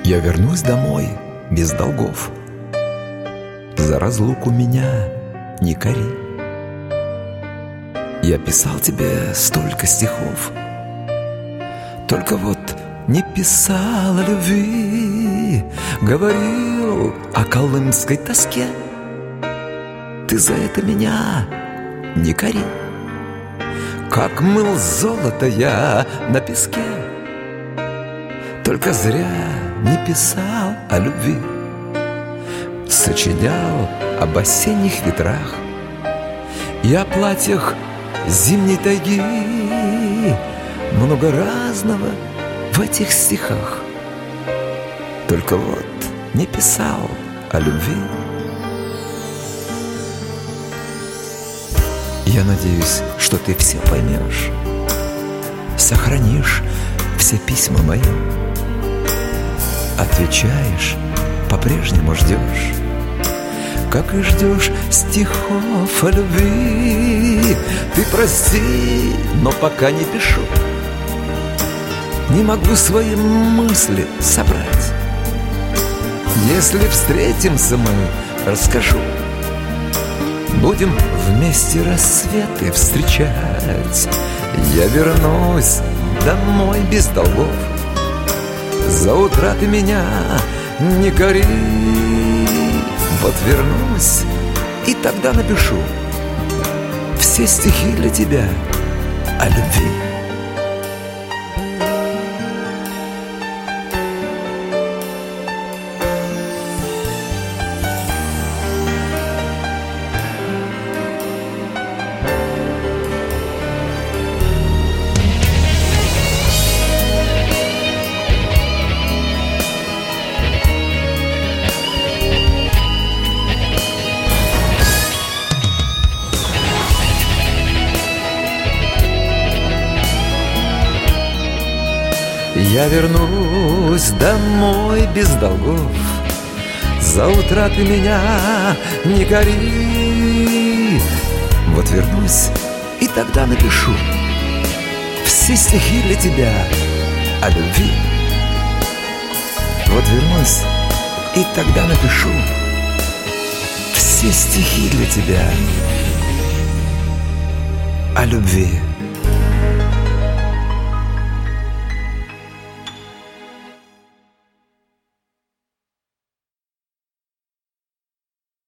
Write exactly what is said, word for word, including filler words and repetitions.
Я вернусь домой без долгов. За разлуку меня не кори. Я писал тебе столько стихов, только вот не писал о любви. Говорил о колымской тоске. Ты за это меня не кори. Как мыл золото я на песке, только зря не писал о любви. Сочинял об осенних ветрах и о платьях зимней тайги. Много разного в этих стихах, только вот не писал о любви. Я надеюсь, что ты все поймешь, сохранишь все письма мои, отвечаешь, по-прежнему ждешь, как и ждешь стихов о любви. Ты прости, но пока не пишу, не могу свои мысли собрать. Если встретимся мы, расскажу. Будем вместе рассветы встречать. Я вернусь домой без долгов. За утра ты меня не кори. Вот вернусь, и тогда напишу все стихи для тебя о любви. Я вернусь домой без долгов. За утра ты меня не кори. Вот вернусь, и тогда напишу все стихи для тебя о любви. Вот вернусь, и тогда напишу все стихи для тебя о любви.